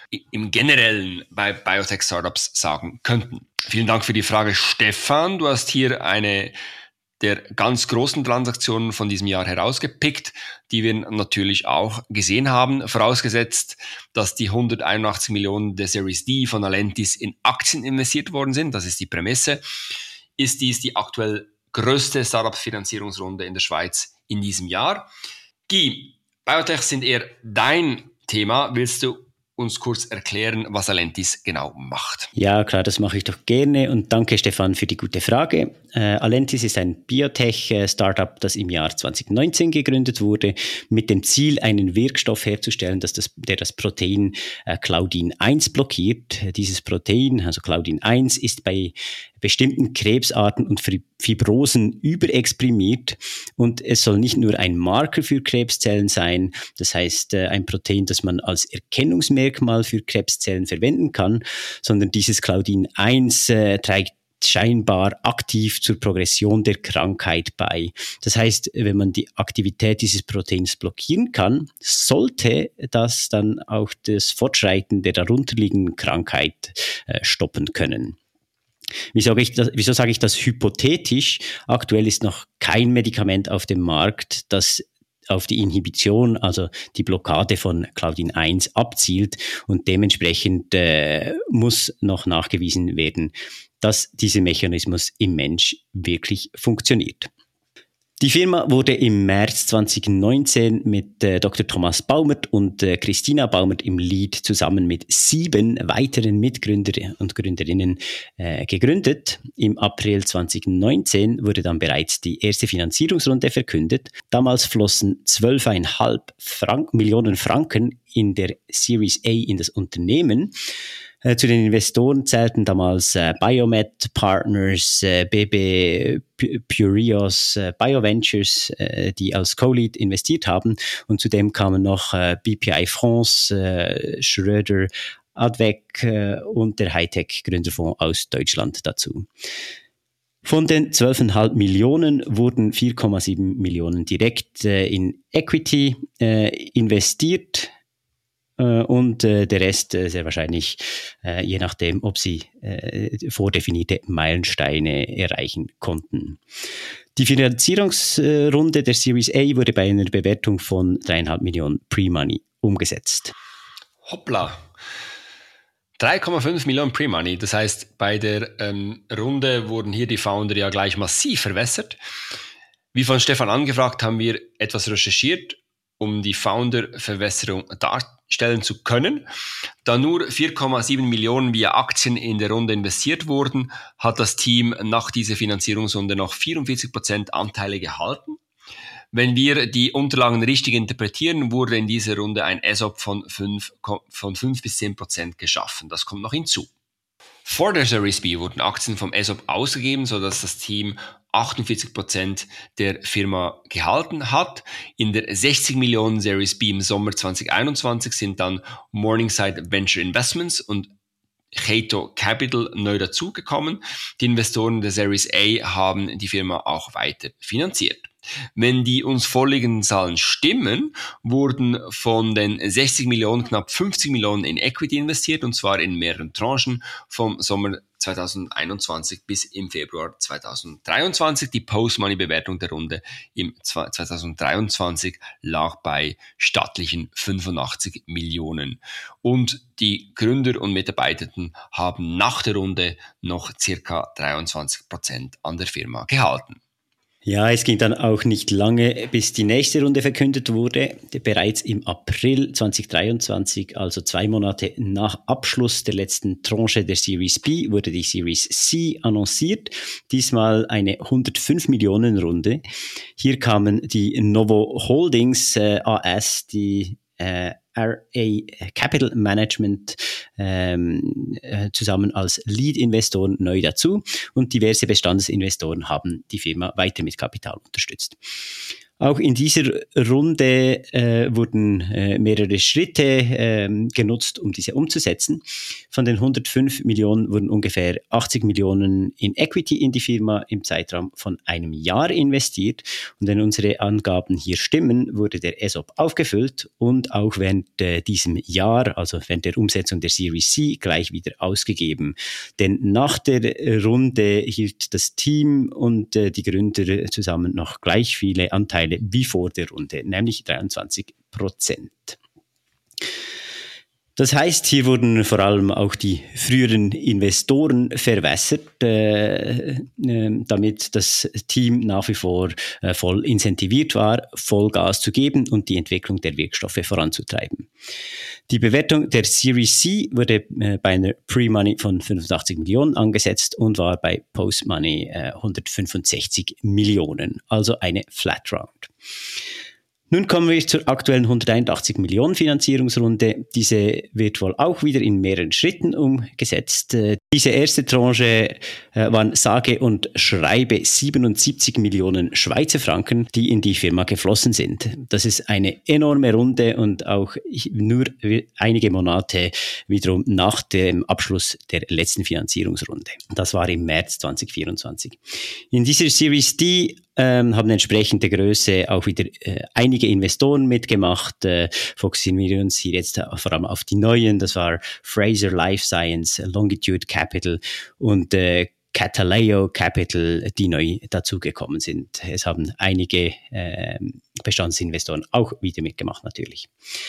im Generellen bei Biotech-Startups sagen könnten. Vielen Dank für die Frage, Stefan. Du hast hier eine der ganz großen Transaktionen von diesem Jahr herausgepickt, die wir natürlich auch gesehen haben, vorausgesetzt, dass die hunderteinundachtzig Millionen der Series D von Alentis in Aktien investiert worden sind, das ist die Prämisse, ist dies die aktuell größte Startup-Finanzierungsrunde in der Schweiz in diesem Jahr. Guy, Biotech sind eher dein Thema. Willst du uns kurz erklären, was Alentis genau macht?
Ja, klar, das mache ich doch gerne und danke, Stefan, für die gute Frage. Äh, Alentis ist ein Biotech-Startup, das im Jahr zwanzig neunzehn gegründet wurde, mit dem Ziel, einen Wirkstoff herzustellen, dass das, der das Protein äh, Claudin eins blockiert. Dieses Protein, also Claudin eins, ist bei bestimmten Krebsarten und Fibrosen überexprimiert und es soll nicht nur ein Marker für Krebszellen sein, das heißt äh, ein Protein, das man als Erkennungsmerkmal für Krebszellen verwenden kann, sondern dieses Claudin eins äh, trägt scheinbar aktiv zur Progression der Krankheit bei. Das heißt, wenn man die Aktivität dieses Proteins blockieren kann, sollte das dann auch das Fortschreiten der darunterliegenden Krankheit äh, stoppen können. Wie sage ich das, wieso sage ich das hypothetisch? Aktuell ist noch kein Medikament auf dem Markt, das auf die Inhibition, also die Blockade von Claudin eins abzielt, und dementsprechend äh, muss noch nachgewiesen werden, dass dieser Mechanismus im Mensch wirklich funktioniert. Die Firma wurde im März zwanzig neunzehn mit äh, Doktor Thomas Baumert und äh, Christina Baumert im Lead zusammen mit sieben weiteren Mitgründer und Gründerinnen äh, gegründet. Im April zwanzig neunzehn wurde dann bereits die erste Finanzierungsrunde verkündet. Damals flossen zwölf Komma fünf Frank- Millionen Franken in der Series A in das Unternehmen. Äh, zu den Investoren zählten damals äh, Biomed Partners, äh, B B Pureos, äh, BioVentures, äh, die als Co-Lead investiert haben. Und zudem kamen noch äh, B P I France, äh, Schröder, Advec äh, und der Hightech-Gründerfonds aus Deutschland dazu. Von den zwölf Komma fünf Millionen wurden vier Komma sieben Millionen direkt äh, in Equity äh, investiert. Und äh, der Rest äh, sehr wahrscheinlich, äh, je nachdem, ob sie äh, vordefinierte Meilensteine erreichen konnten. Die Finanzierungsrunde der Series A wurde bei einer Bewertung von drei Komma fünf Millionen Pre-Money umgesetzt.
Hoppla! drei Komma fünf Millionen Pre-Money, das heißt, bei der ähm, Runde wurden hier die Founder ja gleich massiv verwässert. Wie von Stefan angefragt, haben wir etwas recherchiert, um die Founder-Verwässerung darstellen zu können. Da nur vier Komma sieben Millionen via Aktien in der Runde investiert wurden, hat das Team nach dieser Finanzierungsrunde noch vierundvierzig Prozent Anteile gehalten. Wenn wir die Unterlagen richtig interpretieren, wurde in dieser Runde ein E S O P von fünf, von fünf bis zehn Prozent geschaffen. Das kommt noch hinzu. Vor der Series B wurden Aktien vom E S O P ausgegeben, sodass das Team achtundvierzig Prozent der Firma gehalten hat. In der sechzig Millionen Series B im Sommer zwanzig einundzwanzig sind dann Morningside Venture Investments und Chato Capital neu dazugekommen. Die Investoren der Series A haben die Firma auch weiter finanziert. Wenn die uns vorliegenden Zahlen stimmen, wurden von den sechzig Millionen knapp fünfzig Millionen in Equity investiert, und zwar in mehreren Tranchen vom Sommer zwanzig einundzwanzig bis im Februar zwanzig dreiundzwanzig. Die Post-Money-Bewertung der Runde im zwanzig dreiundzwanzig lag bei stattlichen fünfundachtzig Millionen. Und die Gründer und Mitarbeitenden haben nach der Runde noch circa dreiundzwanzig Prozent an der Firma gehalten.
Ja, es ging dann auch nicht lange, bis die nächste Runde verkündet wurde. Bereits im April zwanzig dreiundzwanzig, also zwei Monate nach Abschluss der letzten Tranche der Series B, wurde die Series C annonciert. Diesmal eine hundertfünf Millionen Runde. Hier kamen die Novo Holdings äh, A S, die äh, R A Capital Management ähm, äh, zusammen als Lead-Investoren neu dazu, und diverse Bestandsinvestoren haben die Firma weiter mit Kapital unterstützt. Auch in dieser Runde äh, wurden äh, mehrere Schritte äh, genutzt, um diese umzusetzen. Von den hundertfünf Millionen wurden ungefähr achtzig Millionen in Equity in die Firma im Zeitraum von einem Jahr investiert. Und wenn unsere Angaben hier stimmen, wurde der E S O P aufgefüllt und auch während äh, diesem Jahr, also während der Umsetzung der Series C, gleich wieder ausgegeben. Denn nach der Runde hielt das Team und äh, die Gründer zusammen noch gleich viele Anteile wie vor der Runde, nämlich dreiundzwanzig Prozent. Das heißt, hier wurden vor allem auch die früheren Investoren verwässert, äh, äh, damit das Team nach wie vor äh, voll incentiviert war, Vollgas zu geben und die Entwicklung der Wirkstoffe voranzutreiben. Die Bewertung der Series C wurde äh, bei einer Pre-Money von fünfundachtzig Millionen angesetzt und war bei Post-Money äh, hundertfünfundsechzig Millionen, also eine Flat Round. Nun kommen wir zur aktuellen hunderteinundachtzig Millionen Finanzierungsrunde. Diese wird wohl auch wieder in mehreren Schritten umgesetzt. Diese erste Tranche waren sage und schreibe siebenundsiebzig Millionen Schweizer Franken, die in die Firma geflossen sind. Das ist eine enorme Runde und auch nur einige Monate wiederum nach dem Abschluss der letzten Finanzierungsrunde. Das war im März zweitausendvierundzwanzig. In dieser Series D Ähm, haben entsprechende Größe auch wieder äh, einige Investoren mitgemacht. Äh, fokussieren wir uns hier jetzt äh, vor allem auf die neuen. Das war Fraser Life Science, Longitude Capital und äh, Cataleo Capital, die neu dazugekommen sind. Es haben einige äh, Bestandsinvestoren auch wieder mitgemacht natürlich.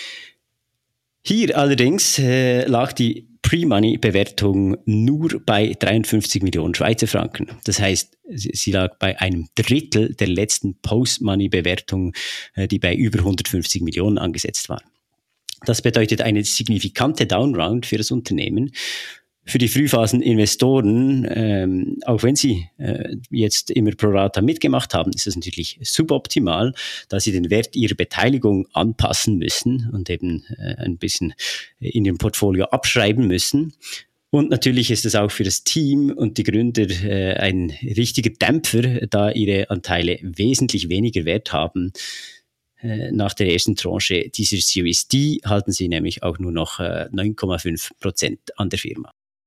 Hier allerdings äh, lag die Pre-Money-Bewertung nur bei dreiundfünfzig Millionen Schweizer Franken. Das heißt, sie lag bei einem Drittel der letzten Post-Money-Bewertung, äh, die bei über hundertfünfzig Millionen angesetzt war. Das bedeutet eine signifikante Downround für das Unternehmen. Für die Frühphasen-Investoren, ähm, auch wenn sie äh, jetzt immer pro rata mitgemacht haben, ist das natürlich suboptimal, da sie den Wert ihrer Beteiligung anpassen müssen und eben äh, ein bisschen in ihrem Portfolio abschreiben müssen. Und natürlich ist es auch für das Team und die Gründer äh, ein richtiger Dämpfer, da ihre Anteile wesentlich weniger Wert haben. Äh, nach der ersten Tranche dieser Series D halten sie nämlich auch nur noch äh, neun Komma fünf Prozent an der Firma.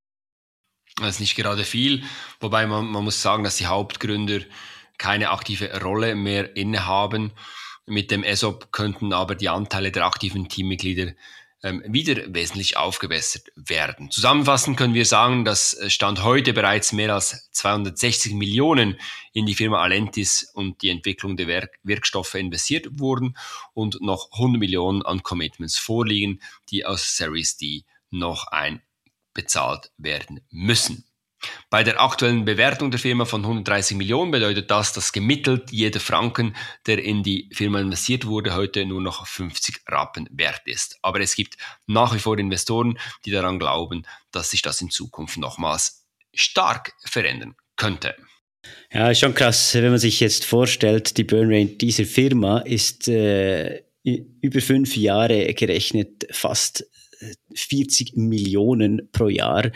Das ist nicht gerade viel, wobei man, man muss sagen, dass die Hauptgründer keine aktive Rolle mehr innehaben. Mit dem E S O P könnten aber die Anteile der aktiven Teammitglieder ähm, wieder wesentlich aufgebessert werden. Zusammenfassend können wir sagen, dass Stand heute bereits mehr als zweihundertsechzig Millionen in die Firma Alentis und die Entwicklung der Werk- Wirkstoffe investiert wurden und noch hundert Millionen an Commitments vorliegen, die aus Series D noch ein bezahlt werden müssen. Bei der aktuellen Bewertung der Firma von hundertdreißig Millionen bedeutet das, dass gemittelt jeder Franken, der in die Firma investiert wurde, heute nur noch fünfzig Rappen wert ist. Aber es gibt nach wie vor Investoren, die daran glauben, dass sich das in Zukunft nochmals stark verändern könnte.
Ja, ist schon krass, wenn man sich jetzt vorstellt, die Burnrate dieser Firma ist äh, über fünf Jahre gerechnet fast vierzig Millionen pro Jahr,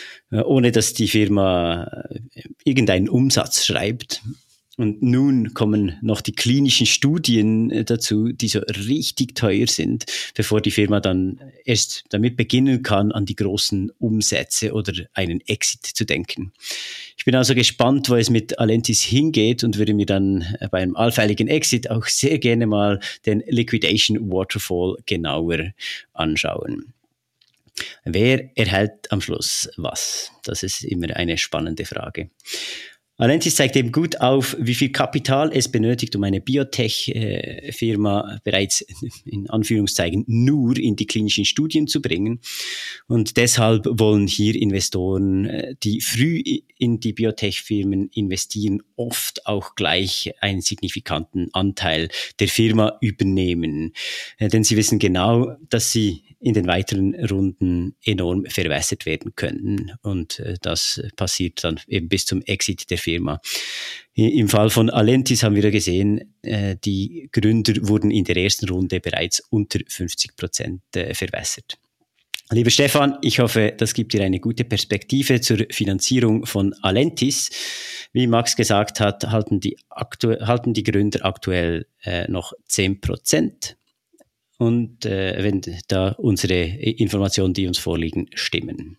ohne dass die Firma irgendeinen Umsatz schreibt. Und nun kommen noch die klinischen Studien dazu, die so richtig teuer sind, bevor die Firma dann erst damit beginnen kann, an die großen Umsätze oder einen Exit zu denken. Ich bin also gespannt, wo es mit Alentis hingeht und würde mir dann bei einem allfälligen Exit auch sehr gerne mal den Liquidation Waterfall genauer anschauen. Wer erhält am Schluss was? Das ist immer eine spannende Frage. Alentis zeigt eben gut auf, wie viel Kapital es benötigt, um eine Biotech-Firma bereits in Anführungszeichen nur in die klinischen Studien zu bringen. Und deshalb wollen hier Investoren, die früh in die Biotech-Firmen investieren, oft auch gleich einen signifikanten Anteil der Firma übernehmen. Denn sie wissen genau, dass sie in den weiteren Runden enorm verwässert werden können. Und das passiert dann eben bis zum Exit der Firma. Im Fall von Alentis haben wir ja gesehen, die Gründer wurden in der ersten Runde bereits unter fünfzig Prozent verwässert. Lieber Stefan, ich hoffe, das gibt dir eine gute Perspektive zur Finanzierung von Alentis. Wie Max gesagt hat, halten die, aktu- halten die Gründer aktuell äh, noch zehn Prozent. Und äh, wenn da unsere Informationen, die uns vorliegen, stimmen.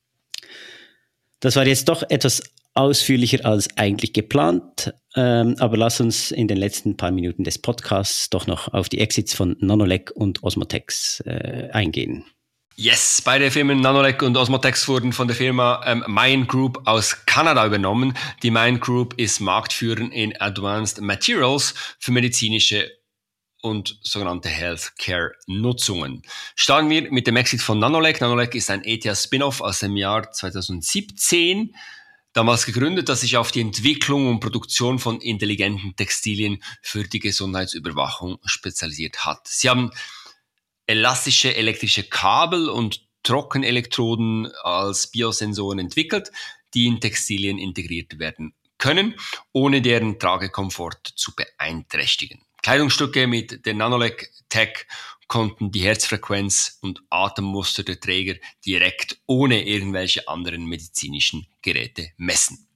Das war jetzt doch etwas ausführlicher als eigentlich geplant, ähm, aber lass uns in den letzten paar Minuten des Podcasts doch noch auf die Exits von Nanolec und Osmotex äh, eingehen.
Yes, beide Firmen Nanolec und Osmotex wurden von der Firma ähm, Mayen Group aus Kanada übernommen. Die Mayen Group ist Marktführer in Advanced Materials für medizinische und sogenannte Healthcare-Nutzungen. Starten wir mit dem Exit von Nanolec. Nanolec ist ein E T H-Spin-Off aus dem Jahr zweitausendsiebzehn. Damals gegründet, das sich auf die Entwicklung und Produktion von intelligenten Textilien für die Gesundheitsüberwachung spezialisiert hat. Sie haben elastische elektrische Kabel und Trockenelektroden als Biosensoren entwickelt, die in Textilien integriert werden können, ohne deren Tragekomfort zu beeinträchtigen. Kleidungsstücke mit der Nanolec Tech konnten die Herzfrequenz und Atemmuster der Träger direkt ohne irgendwelche anderen medizinischen Geräte messen.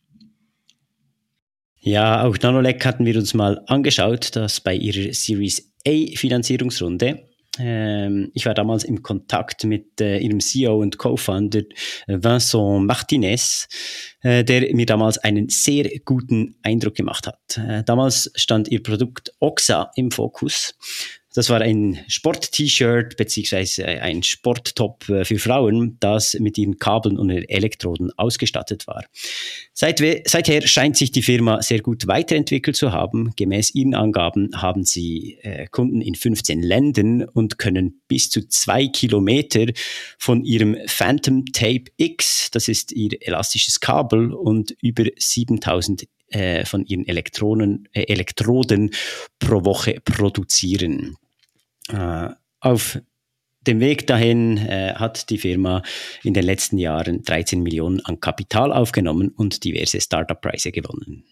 Ja, auch Nanolec hatten wir uns mal angeschaut, das bei ihrer Series A Finanzierungsrunde. Ähm, ich war damals im Kontakt mit äh, ihrem C E O und Co-Founder äh, Vincent Martinez, äh, der mir damals einen sehr guten Eindruck gemacht hat. Äh, damals stand ihr Produkt Oxa im Fokus. Das war ein Sport-T-Shirt beziehungsweise ein Sporttop für Frauen, das mit ihren Kabeln und Elektroden ausgestattet war. Seit, seither scheint sich die Firma sehr gut weiterentwickelt zu haben. Gemäß ihren Angaben haben sie äh, Kunden in fünfzehn Ländern und können bis zu zwei Kilometer von ihrem Phantom Tape X, das ist ihr elastisches Kabel, und über siebentausend äh, von ihren Elektronen, äh, Elektroden pro Woche produzieren. Äh, auf dem Weg dahin äh, hat die Firma in den letzten Jahren dreizehn Millionen an Kapital aufgenommen und diverse Startup-Preise gewonnen.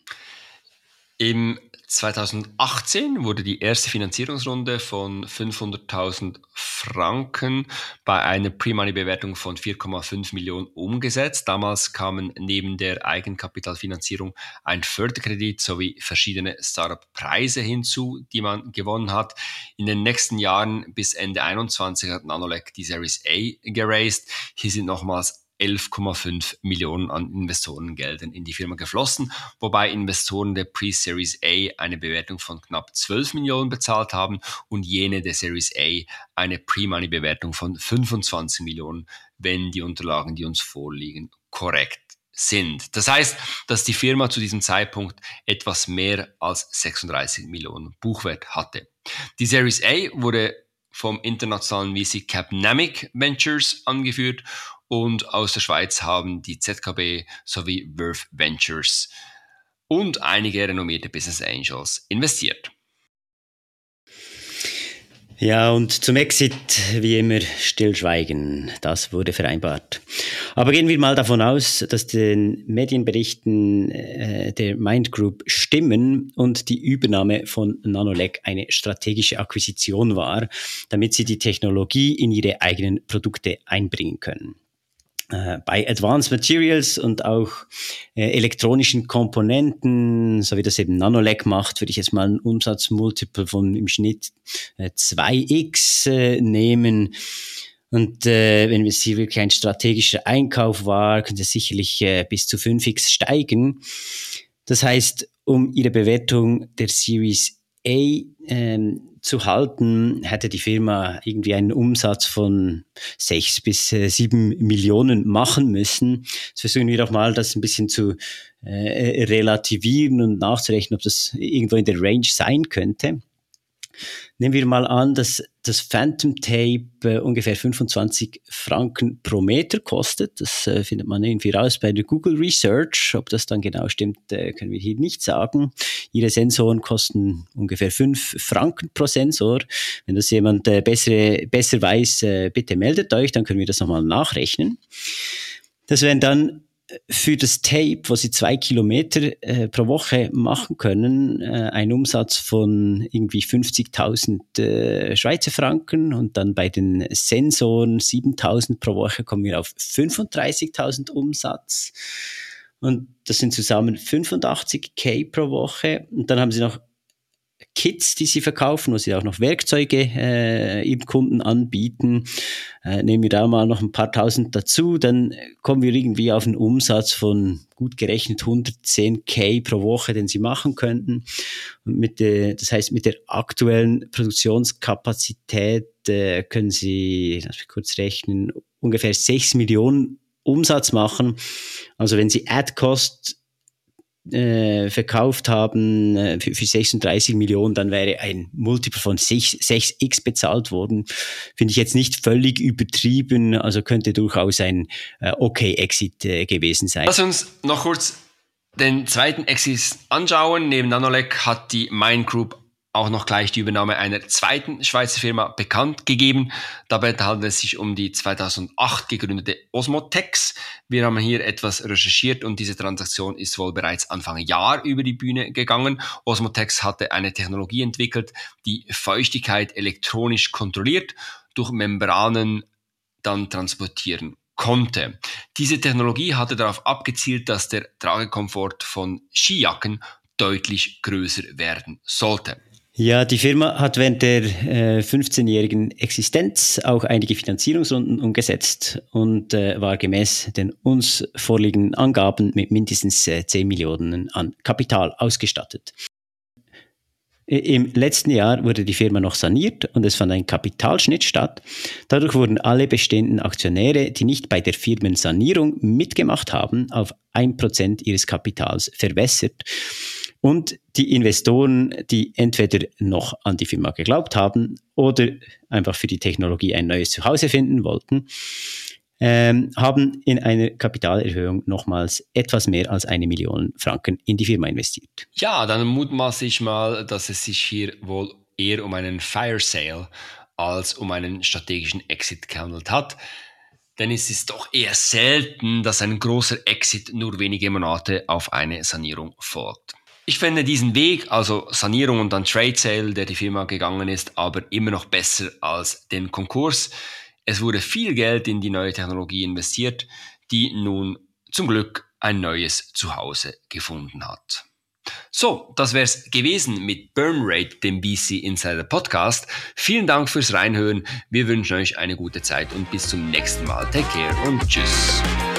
Im zweitausendachtzehn wurde die erste Finanzierungsrunde von fünfhunderttausend Franken bei einer Pre-Money-Bewertung von vier Komma fünf Millionen umgesetzt. Damals kamen neben der Eigenkapitalfinanzierung ein Förderkredit sowie verschiedene Startup-Preise hinzu, die man gewonnen hat. In den nächsten Jahren bis Ende einundzwanzig hat Nanolec die Series A geraced. Hier sind nochmals elf Komma fünf Millionen an Investorengeldern in die Firma geflossen, wobei Investoren der Pre-Series A eine Bewertung von knapp zwölf Millionen bezahlt haben und jene der Series A eine Pre-Money-Bewertung von fünfundzwanzig Millionen, wenn die Unterlagen, die uns vorliegen, korrekt sind. Das heißt, dass die Firma zu diesem Zeitpunkt etwas mehr als sechsunddreißig Millionen Buchwert hatte. Die Series A wurde vom internationalen V C Capnamic Ventures angeführt und aus der Schweiz haben die Z K B sowie Verve Ventures und einige renommierte Business Angels investiert.
Ja, und zum Exit wie immer Stillschweigen. Das wurde vereinbart. Aber gehen wir mal davon aus, dass den Medienberichten äh, der Mind Group stimmen und die Übernahme von Nanolec eine strategische Akquisition war, damit sie die Technologie in ihre eigenen Produkte einbringen können. Bei Advanced Materials und auch äh, elektronischen Komponenten, so wie das eben Nanolec macht, würde ich jetzt mal einen Umsatzmultiple von im Schnitt äh, zwei x äh, nehmen. Und äh, wenn es hier wirklich ein strategischer Einkauf war, könnte es sicherlich äh, bis zu fünf x steigen. Das heißt, um ihre Bewertung der Series A ähm, zu halten, hätte die Firma irgendwie einen Umsatz von sechs bis sieben Millionen machen müssen. Jetzt versuchen wir doch mal, das ein bisschen zu äh, relativieren und nachzurechnen, ob das irgendwo in der Range sein könnte. Nehmen wir mal an, dass das Phantom Tape äh, ungefähr fünfundzwanzig Franken pro Meter kostet. Das äh, findet man irgendwie raus bei der Google Research. Ob das dann genau stimmt, äh, können wir hier nicht sagen. Ihre Sensoren kosten ungefähr fünf Franken pro Sensor. Wenn das jemand äh, besser, besser weiß, äh, bitte meldet euch, dann können wir das nochmal nachrechnen. Das wären dann für das Tape, wo sie zwei Kilometer äh, pro Woche machen können, äh, ein Umsatz von irgendwie fünfzigtausend äh, Schweizer Franken, und dann bei den Sensoren siebentausend pro Woche kommen wir auf fünfunddreißigtausend Umsatz. Und das sind zusammen fünfundachtzigtausend pro Woche. Und dann haben sie noch Kits, die sie verkaufen, wo sie auch noch Werkzeuge äh, ihren Kunden anbieten. Äh, nehmen wir da mal noch ein paar Tausend dazu, dann kommen wir irgendwie auf einen Umsatz von gut gerechnet hundertzehntausend pro Woche, den sie machen könnten. Und mit der, das heißt, mit der aktuellen Produktionskapazität äh, können sie, lass mich kurz rechnen, ungefähr sechs Millionen Umsatz machen. Also wenn sie Ad-Cost Äh, verkauft haben äh, für, für sechsunddreißig Millionen, dann wäre ein Multiple von sechs x bezahlt worden. Finde ich jetzt nicht völlig übertrieben, also könnte durchaus ein äh, okay Exit äh, gewesen sein.
Lass uns noch kurz den zweiten Exit anschauen. Neben Nanolec hat die Mind Group auch noch gleich die Übernahme einer zweiten Schweizer Firma bekannt gegeben. Dabei handelt es sich um die zweitausendacht gegründete Osmotex. Wir haben hier etwas recherchiert und diese Transaktion ist wohl bereits Anfang Jahr über die Bühne gegangen. Osmotex hatte eine Technologie entwickelt, die Feuchtigkeit elektronisch kontrolliert durch Membranen dann transportieren konnte. Diese Technologie hatte darauf abgezielt, dass der Tragekomfort von Skijacken deutlich größer werden sollte.
Ja, die Firma hat während der äh, fünfzehnjährigen Existenz auch einige Finanzierungsrunden umgesetzt und äh, war gemäß den uns vorliegenden Angaben mit mindestens äh, zehn Millionen an Kapital ausgestattet. Im letzten Jahr wurde die Firma noch saniert und es fand ein Kapitalschnitt statt. Dadurch wurden alle bestehenden Aktionäre, die nicht bei der Firmensanierung mitgemacht haben, auf ein Prozent ihres Kapitals verwässert. Und die Investoren, die entweder noch an die Firma geglaubt haben oder einfach für die Technologie ein neues Zuhause finden wollten, ähm, haben in einer Kapitalerhöhung nochmals etwas mehr als eine Million Franken in die Firma investiert.
Ja, dann mutmaße ich mal, dass es sich hier wohl eher um einen Fire Sale als um einen strategischen Exit gehandelt hat. Denn es ist doch eher selten, dass ein großer Exit nur wenige Monate auf eine Sanierung folgt. Ich finde diesen Weg, also Sanierung und dann Trade Sale, der die Firma gegangen ist, aber immer noch besser als den Konkurs. Es wurde viel Geld in die neue Technologie investiert, die nun zum Glück ein neues Zuhause gefunden hat. So, das wär's gewesen mit Burn Rate, dem V C Insider Podcast. Vielen Dank fürs Reinhören. Wir wünschen euch eine gute Zeit und bis zum nächsten Mal. Take care und tschüss.